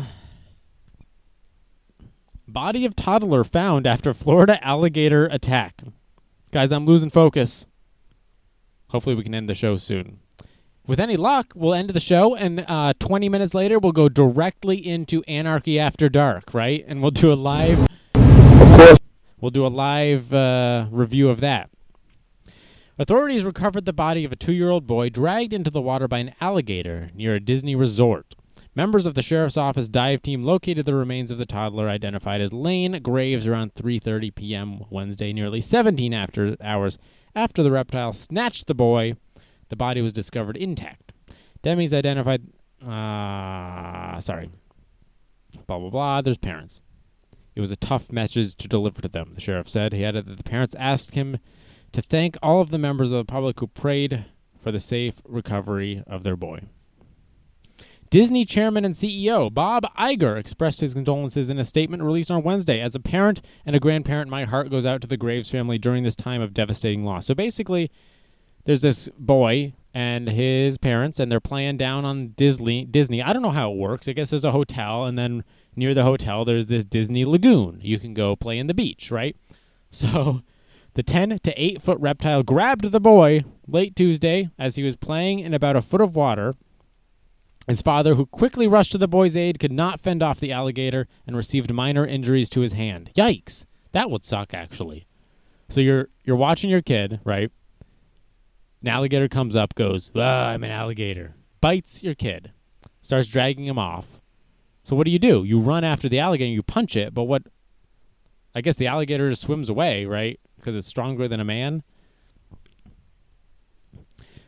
body of toddler found after Florida alligator attack. Guys, I'm losing focus. Hopefully we can end the show soon. With any luck, we'll end the show, and uh, twenty minutes later, we'll go directly into Anarchy After Dark, right? And we'll do a live... Of course. We'll do a live uh, review of that. Authorities recovered the body of a two-year-old boy dragged into the water by an alligator near a Disney resort. Members of the sheriff's office dive team located the remains of the toddler, identified as Lane Graves, around three thirty p.m. Wednesday, nearly seventeen after hours after the reptile snatched the boy. The body was discovered intact. Demis identified... Uh, sorry. Blah, blah, blah. There's parents. It was a tough message to deliver to them, the sheriff said. He added that the parents asked him to thank all of the members of the public who prayed for the safe recovery of their boy. Disney chairman and C E O Bob Iger expressed his condolences in a statement released on Wednesday. As a parent and a grandparent, my heart goes out to the Graves family during this time of devastating loss. So basically... there's this boy and his parents, and they're playing down on Disney. Disney. I don't know how it works. I guess there's a hotel, and then near the hotel, there's this Disney lagoon. You can go play in the beach, right? So the ten to eight foot reptile grabbed the boy late Tuesday as he was playing in about a foot of water. His father, who quickly rushed to the boy's aid, could not fend off the alligator and received minor injuries to his hand. Yikes. That would suck, actually. So you're you're watching your kid, right? An alligator comes up, goes, ah, I'm an alligator. Bites your kid. Starts dragging him off. So what do you do? You run after the alligator, you punch it, but what... I guess the alligator just swims away, right? Because it's stronger than a man.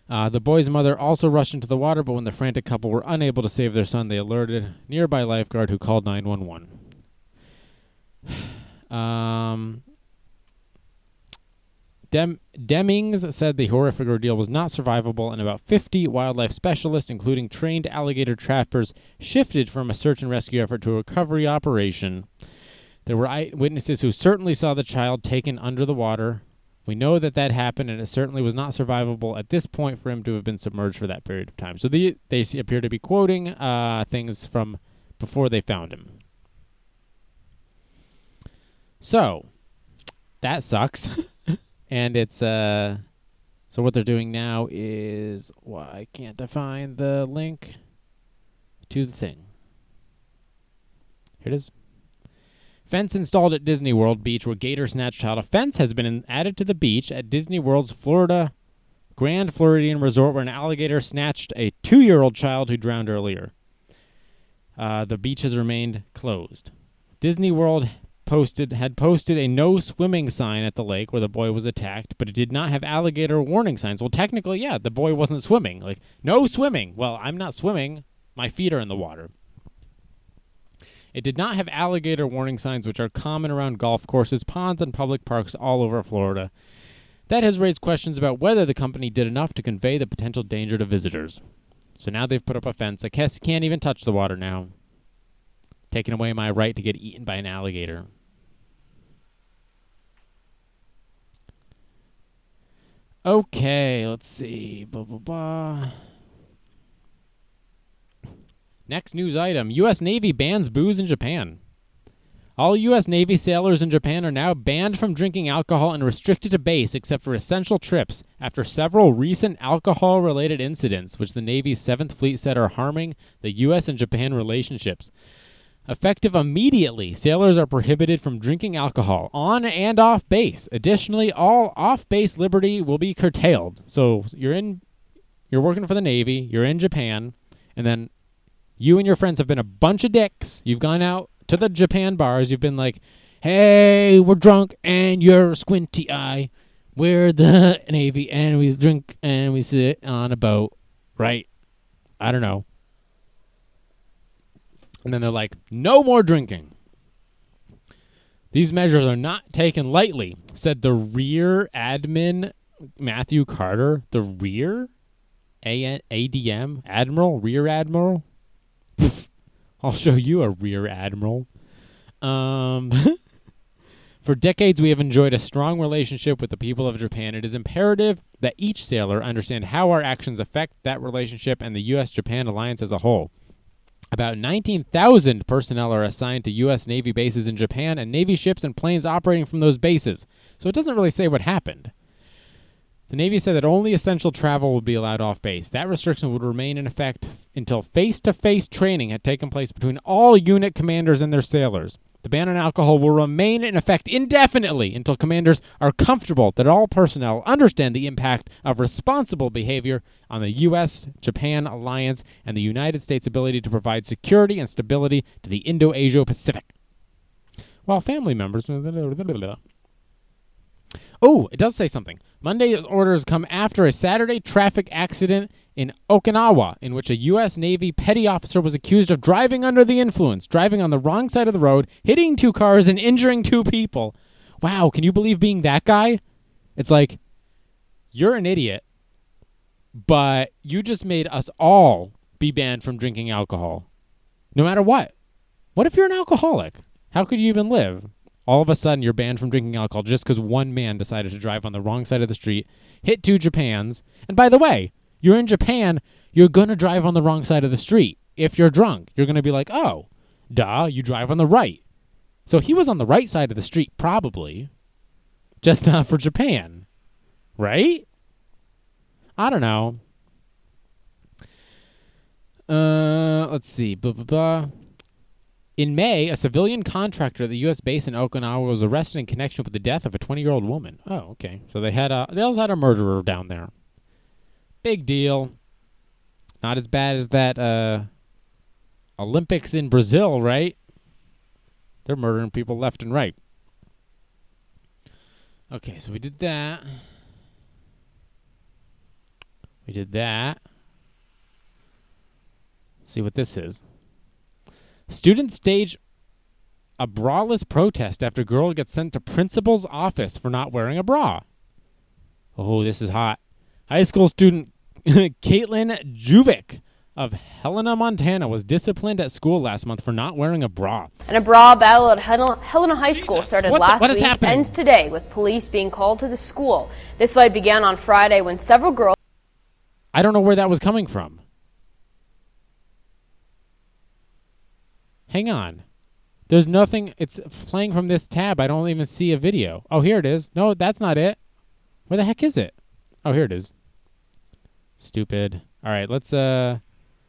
Uh, the boy's mother also rushed into the water, but when the frantic couple were unable to save their son, they alerted a nearby lifeguard who called nine one one. Um, Dem- Demings said the horrific ordeal was not survivable, and about fifty wildlife specialists, including trained alligator trappers, shifted from a search and rescue effort to a recovery operation. There were eyewitnesses who certainly saw the child taken under the water. We know that that happened, and it certainly was not survivable at this point for him to have been submerged for that period of time. So the, they appear to be quoting uh, things from before they found him. So, that sucks. And it's, uh, so what they're doing now is, why can't I find the link to the thing? Here it is. Fence installed at Disney World Beach where gator snatched child. A fence has been in, added to the beach at Disney World's Florida Grand Floridian Resort where an alligator snatched a two-year-old child who drowned earlier. Uh, the beach has remained closed. Disney World posted had posted a no swimming sign at the lake where the boy was attacked, but it did not have alligator warning signs. Well, technically, yeah, the boy wasn't swimming. Like, no swimming. Well, I'm not swimming. My feet are in the water. It did not have alligator warning signs, which are common around golf courses, ponds, and public parks all over Florida. That has raised questions about whether the company did enough to convey the potential danger to visitors. So now they've put up a fence. I guess you can't even touch the water now. Taking away my right to get eaten by an alligator. Okay, let's see. Blah, blah, blah. Next news item. U S Navy bans booze in Japan. All U S Navy sailors in Japan are now banned from drinking alcohol and restricted to base except for essential trips after several recent alcohol-related incidents, which the Navy's seventh Fleet said are harming the U S and Japan relationships. Effective immediately, sailors are prohibited from drinking alcohol on and off base. Additionally, all off-base liberty will be curtailed. So you're in, you're working for the Navy, you're in Japan, and then you and your friends have been a bunch of dicks. You've gone out to the Japan bars. You've been like, hey, we're drunk and you're squinty eye. We're the Navy and we drink and we sit on a boat. Right? I don't know. And then they're like, no more drinking. These measures are not taken lightly, said the Rear Admin Matthew Carter. The Rear? A D M? Admiral? Rear Admiral? I'll show you a Rear Admiral. Um, for decades, we have enjoyed a strong relationship with the people of Japan. It is imperative that each sailor understand how our actions affect that relationship and the U S Japan alliance as a whole. About nineteen thousand personnel are assigned to U S Navy bases in Japan and Navy ships and planes operating from those bases. So it doesn't really say what happened. The Navy said that only essential travel would be allowed off base. That restriction would remain in effect f- until face-to-face training had taken place between all unit commanders and their sailors. The ban on alcohol will remain in effect indefinitely until commanders are comfortable that all personnel understand the impact of responsible behavior on the U S Japan alliance and the United States' ability to provide security and stability to the Indo-Asia-Pacific. While family members... Oh, it does say something. Monday's orders come after a Saturday traffic accident in Okinawa, in which a U S Navy petty officer was accused of driving under the influence, driving on the wrong side of the road, hitting two cars, and injuring two people. Wow, can you believe being that guy? It's like, you're an idiot, but you just made us all be banned from drinking alcohol, no matter what. What if you're an alcoholic? How could you even live? All of a sudden, you're banned from drinking alcohol just because one man decided to drive on the wrong side of the street, hit two Japans. And by the way, you're in Japan, you're going to drive on the wrong side of the street. If you're drunk, you're going to be like, oh, duh, you drive on the right. So he was on the right side of the street, probably, just not for Japan. Right? I don't know. Uh, let's see. Blah, blah, blah. In May, a civilian contractor at the U S base in Okinawa was arrested in connection with the death of a twenty-year-old woman. Oh, okay. So they had a they also had a murderer down there. Big deal. Not as bad as that uh, Olympics in Brazil, right? They're murdering people left and right. Okay, so we did that. We did that. Let's see what this is. Students stage a braless protest after girl gets sent to principal's office for not wearing a bra. Oh, this is hot. High school student Caitlin Juvic of Helena, Montana, was disciplined at school last month for not wearing a bra. And a bra battle at Hel- Helena High School Jesus. started What the- last what is week, happening? ends today, with police being called to the school. This fight began on Friday when several girls... I don't know where that was coming from. Hang on. There's nothing. It's playing from this tab. I don't even see a video. Oh, here it is. No, that's not it. Where the heck is it? Oh, here it is. Stupid. All right, let's uh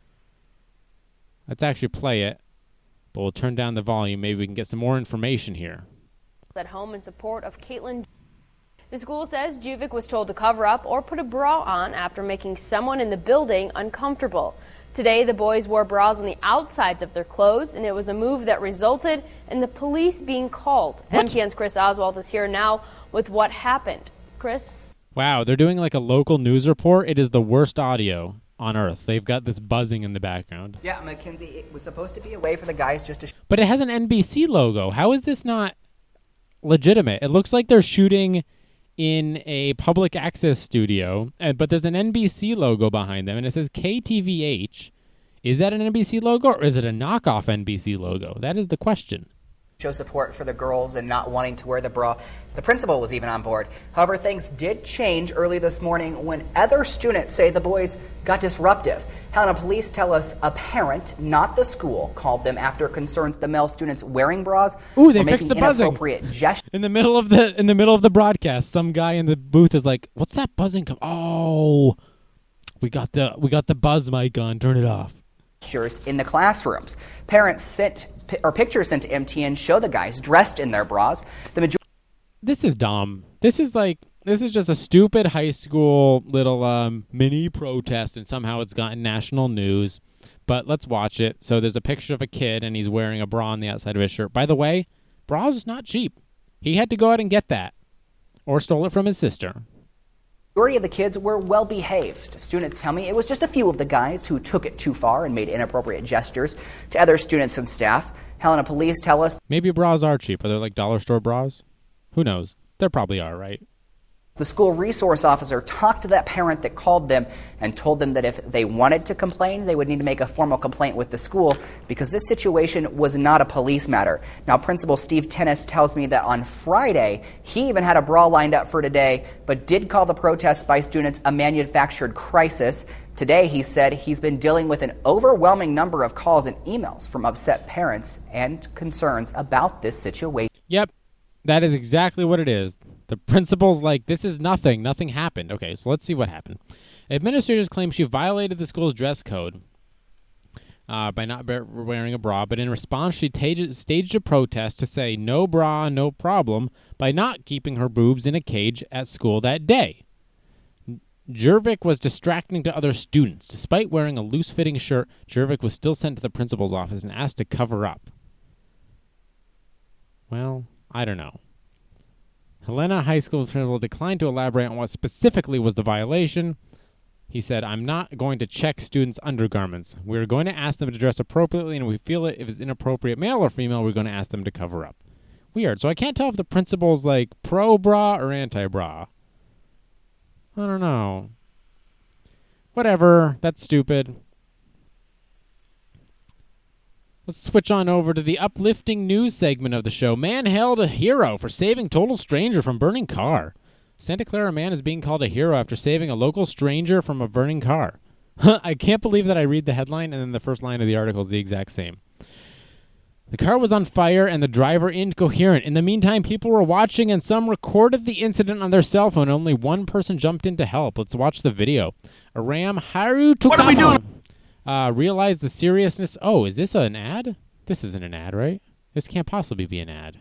let's actually play it. But we'll turn down the volume. Maybe we can get some more information here. at home in support of Caitlin. The school says Juvic was told to cover up or put a bra on after making someone in the building uncomfortable. Today, the boys wore bras on the outsides of their clothes, and it was a move that resulted in the police being called. What? M T N's Chris Oswald is here now with what happened. Chris? Wow, they're doing like a local news report. It is the worst audio on earth. They've got this buzzing in the background. Yeah, Mackenzie, it was supposed to be a way for the guys just to... Sh- But it has an N B C logo. How is this not legitimate? It looks like they're shooting in a public access studio, uh, but there's an N B C logo behind them, and it says K T V H. Is that an N B C logo, or is it a knockoff N B C logo? That is the question. show support for the girls and not wanting to wear the bra. The principal was even on board. However, things did change early this morning when other students say the boys got disruptive. Helena police tell us a parent, not the school, called them after concerns the male students wearing bras Ooh, they or fixed making the buzzing. inappropriate gestures. In the middle of the in the middle of the broadcast, some guy in the booth is like, "What's that buzzing? Come? Oh, we got the we got the buzz mic on. Turn it off." In the classrooms, parents sent or pictures sent to M T N show the guys dressed in their bras. The majority. This is dumb. This is like this is just a stupid high school little um, mini protest, and somehow it's gotten national news. But let's watch it. So there's a picture of a kid, and he's wearing a bra on the outside of his shirt. By the way, bras is not cheap. He had to go out and get that, or stole it from his sister. The majority of the kids were well behaved. Students tell me it was just a few of the guys who took it too far and made inappropriate gestures to other students and staff. Helena police tell us Maybe bras are cheap. Are they like dollar store bras? Who knows? They probably are, right? the school resource officer talked to that parent that called them and told them that if they wanted to complain, they would need to make a formal complaint with the school because this situation was not a police matter. Now, Principal Steve Tennis tells me that on Friday, he even had a bra lined up for today, but did call the protests by students a manufactured crisis. Today, he said he's been dealing with an overwhelming number of calls and emails from upset parents and concerns about this situation. Yep, that is exactly what it is. The principal's like, this is nothing. Nothing happened. Okay, so let's see what happened. Administrators claim she violated the school's dress code uh, by not bear- wearing a bra, but in response, she ta- staged a protest to say no bra, no problem, by not keeping her boobs in a cage at school that day. Jervik was distracting to other students. Despite wearing a loose-fitting shirt, Jervik was still sent to the principal's office and asked to cover up. Well, I don't know. Helena High School principal declined to elaborate on what specifically was the violation. He said, I'm not going to check students' undergarments. We're going to ask them to dress appropriately, and if we feel it, if it's inappropriate, male or female, we're going to ask them to cover up. Weird. So I can't tell if the principal's like pro-bra or anti-bra. I don't know. Whatever. That's stupid. Let's switch on over to the uplifting news segment of the show. Man hailed a hero for saving total stranger from burning car. Santa Clara man is being called a hero after saving a local stranger from a burning car. I can't believe that I read the headline and then the first line of the article is the exact same. The car was on fire and the driver incoherent. In the meantime, people were watching and some recorded the incident on their cell phone. Only one person jumped in to help. Let's watch the video. Aram Haru Tukamo. What are we doing? Uh, realize the seriousness. Oh, is this an ad? This isn't an ad, right? This can't possibly be an ad.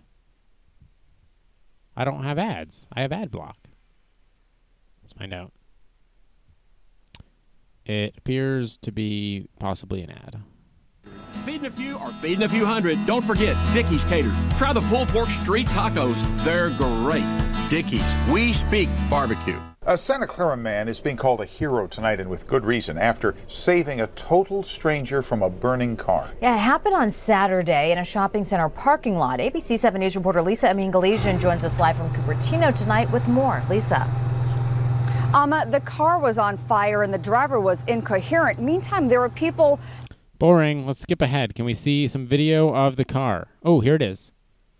I don't have ads. I have ad block. Let's find out. It appears to be possibly an ad. Feeding a few or feeding a few hundred. Don't forget Dickey's Caters. Try the pulled pork street tacos. They're great. Dickey's, we speak barbecue. A Santa Clara man is being called a hero tonight, and with good reason, after saving a total stranger from a burning car. Yeah, it happened on Saturday in a shopping center parking lot. A B C seven News reporter Lisa Amin Galician joins us live from Cupertino tonight with more. Lisa. Um, the car was on fire and the driver was incoherent. Meantime, there were people... Boring. Let's skip ahead. Can we see some video of the car? Oh, here it is.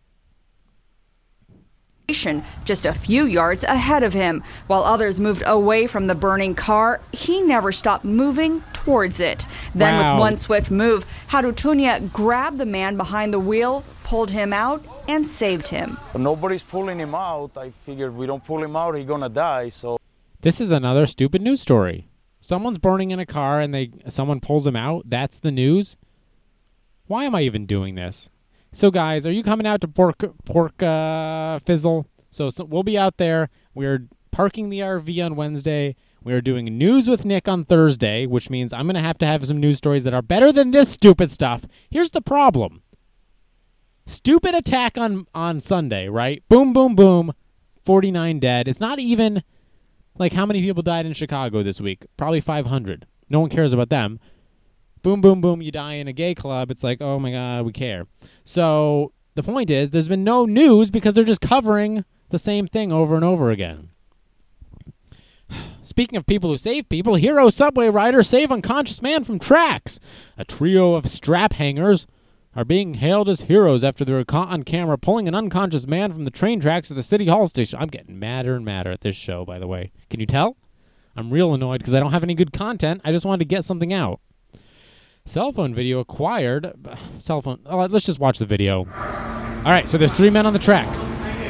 Just a few yards ahead of him. While others moved away from the burning car, he never stopped moving towards it. Then Wow. with one swift move, Harutunia grabbed the man behind the wheel, pulled him out, and saved him. Nobody's pulling him out. I figured we don't pull him out, he's gonna die, so... This is another stupid news story. Someone's burning in a car and they someone pulls him out. That's the news. Why am I even doing this? So, guys, are you coming out to Pork Pork uh, Fizzle? So, so we'll be out there. We're parking the R V on Wednesday. We're doing News with Nick on Thursday, which means I'm going to have to have some news stories that are better than this stupid stuff. Here's the problem. Stupid attack on, on Sunday, right? Boom, boom, boom. forty-nine dead. It's not even like how many people died in Chicago this week. Probably five hundred. No one cares about them. Boom, boom, boom, you die in a gay club. It's like, oh, my God, we care. So the point is there's been no news because they're just covering the same thing over and over again. Speaking of people who save people, hero subway rider save unconscious man from tracks. A trio of strap hangers are being hailed as heroes after they were caught on camera pulling an unconscious man from the train tracks at the City Hall station. I'm getting madder and madder at this show, by the way. Can you tell? I'm real annoyed because I don't have any good content. I just wanted to get something out. Cell phone video acquired. Cell phone. Oh, let's just watch the video. All right, so there's three men on the tracks.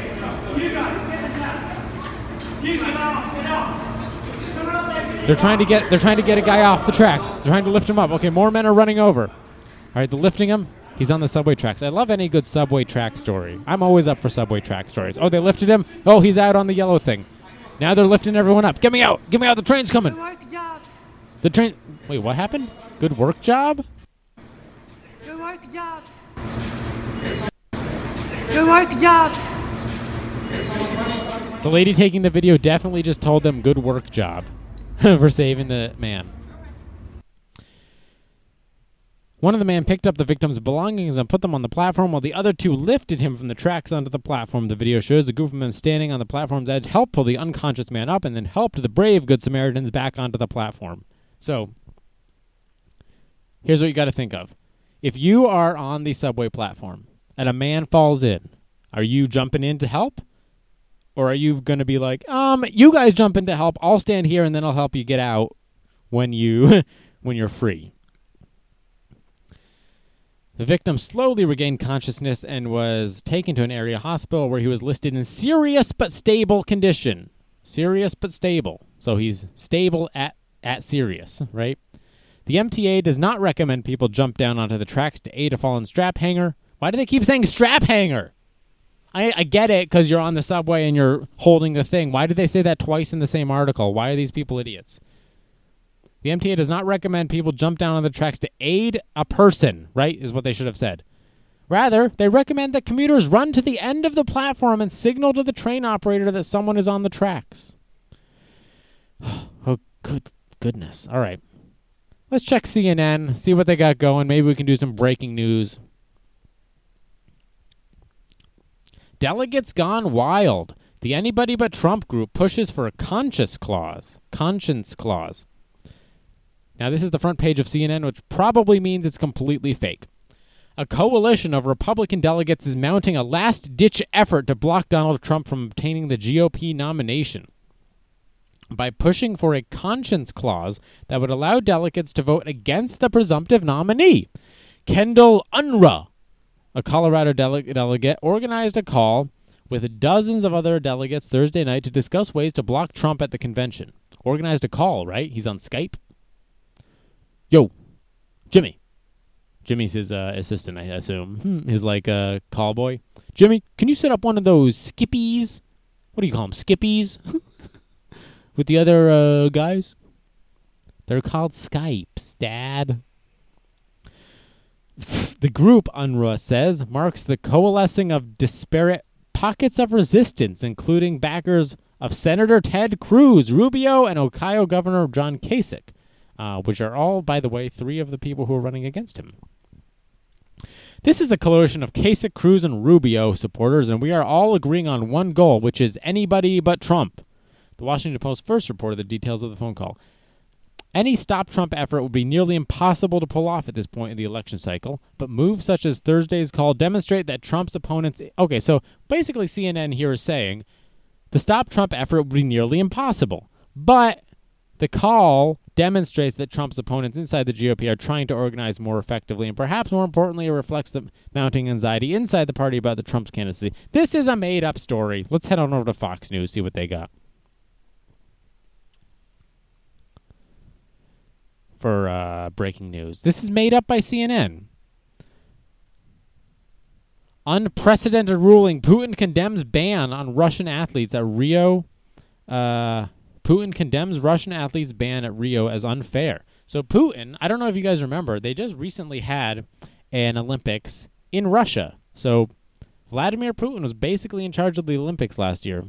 They're trying to get. They're trying to get a guy off the tracks. They're trying to lift him up. Okay, more men are running over. All right, they're lifting him. He's on the subway tracks. I love any good subway track story. I'm always up for subway track stories. Oh, they lifted him. Oh, he's out on the yellow thing. Now they're lifting everyone up. Get me out. Get me out. The train's coming. Good work job. The train. Wait, what happened? Good work job? Good work job. Good work job. The lady taking the video definitely just told them good work job for saving the man. One of the men picked up the victim's belongings and put them on the platform while the other two lifted him from the tracks onto the platform. The video shows a group of men standing on the platform's edge helped pull the unconscious man up and then helped the brave Good Samaritans back onto the platform. So, here's what you got to think of. If you are on the subway platform and a man falls in, are you jumping in to help? Or are you going to be like, um, you guys jump in to help. I'll stand here and then I'll help you get out when you when you're free. The victim slowly regained consciousness and was taken to an area hospital where he was listed in serious but stable condition. Serious but stable. So he's stable at, at serious, right? The M T A does not recommend people jump down onto the tracks to aid a fallen strap hanger. Why do they keep saying strap hanger? I, I get it because you're on the subway and you're holding the thing. Why did they say that twice in the same article? Why are these people idiots? The M T A does not recommend people jump down on the tracks to aid a person, right, is what they should have said. Rather, they recommend that commuters run to the end of the platform and signal to the train operator that someone is on the tracks. Oh, good goodness. All right. Let's check C N N, see what they got going. Maybe we can do some breaking news. Delegates gone wild. The Anybody But Trump group pushes for a conscience clause. Conscience clause. Now, this is the front page of C N N, which probably means it's completely fake. A coalition of Republican delegates is mounting a last-ditch effort to block Donald Trump from obtaining the G O P nomination by pushing for a conscience clause that would allow delegates to vote against the presumptive nominee. Kendall Unruh, a Colorado dele- delegate, organized a call with dozens of other delegates Thursday night to discuss ways to block Trump at the convention. Organized a call, right? He's on Skype. Yo, Jimmy. Jimmy's his uh, assistant, I assume. Hmm, his, like, uh, call boy. Jimmy, can you set up one of those skippies? What do you call them, skippies? With the other uh, guys? They're called Skypes, Dad. The group, Unruh says, marks the coalescing of disparate pockets of resistance, including backers of Senator Ted Cruz, Rubio, and Ohio Governor John Kasich, uh, which are all, by the way, three of the people who are running against him. This is a coalition of Kasich, Cruz, and Rubio supporters, and we are all agreeing on one goal, which is anybody but Trump. The Washington Post first reported the details of the phone call. Any Stop Trump effort would be nearly impossible to pull off at this point in the election cycle, but moves such as Thursday's call demonstrate that Trump's opponents... Okay, so basically C N N here is saying the Stop Trump effort would be nearly impossible, but the call demonstrates that Trump's opponents inside the G O P are trying to organize more effectively, and perhaps more importantly, it reflects the mounting anxiety inside the party about the Trump's candidacy. This is a made-up story. Let's head on over to Fox News, see what they got. For uh, breaking news. This is made up by C N N. Unprecedented ruling. Putin condemns ban on Russian athletes at Rio. Uh... Putin condemns Russian athletes' ban at Rio as unfair. So Putin, I don't know if you guys remember, they just recently had an Olympics in Russia. So Vladimir Putin was basically in charge of the Olympics last year.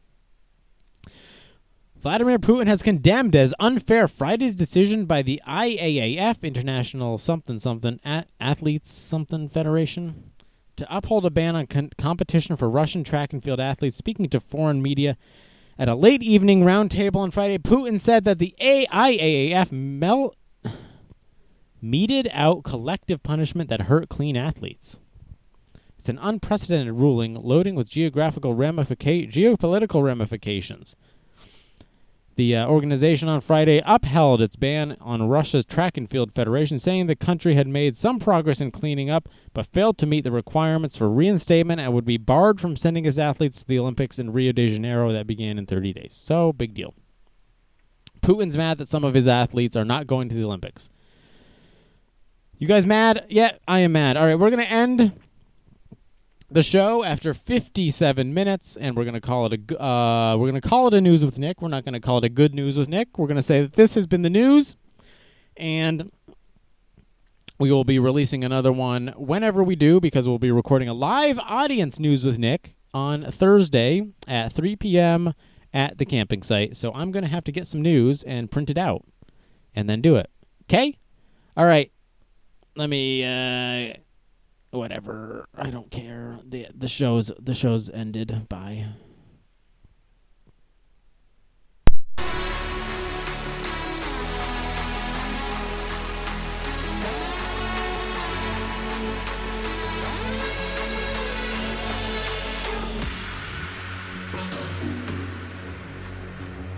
Vladimir Putin has condemned as unfair Friday's decision by the I A A F, International something something Athletes something Federation, to uphold a ban on con- competition for Russian track and field athletes. Speaking to foreign media at a late evening roundtable on Friday, Putin said that the I A A F mel- meted out collective punishment that hurt clean athletes. It's an unprecedented ruling, loading with geographical ramifica- geopolitical ramifications. The uh, organization on Friday upheld its ban on Russia's track and field federation, saying the country had made some progress in cleaning up, but failed to meet the requirements for reinstatement and would be barred from sending its athletes to the Olympics in Rio de Janeiro that began in thirty days. So, big deal. Putin's mad that some of his athletes are not going to the Olympics. You guys mad? Yeah, I am mad. All right, we're going to end the show after fifty-seven minutes, and we're going to call it a uh, we're going to call it a News with Nick. We're not going to call it a Good News with Nick. We're going to say that this has been the news, and we will be releasing another one whenever we do, because we'll be recording a live audience News with Nick on Thursday at three p.m. at the camping site. So I'm going to have to get some news and print it out and then do it. Okay? All right. Let me... Uh, Whatever, I don't care. the The show's the show's ended. Bye.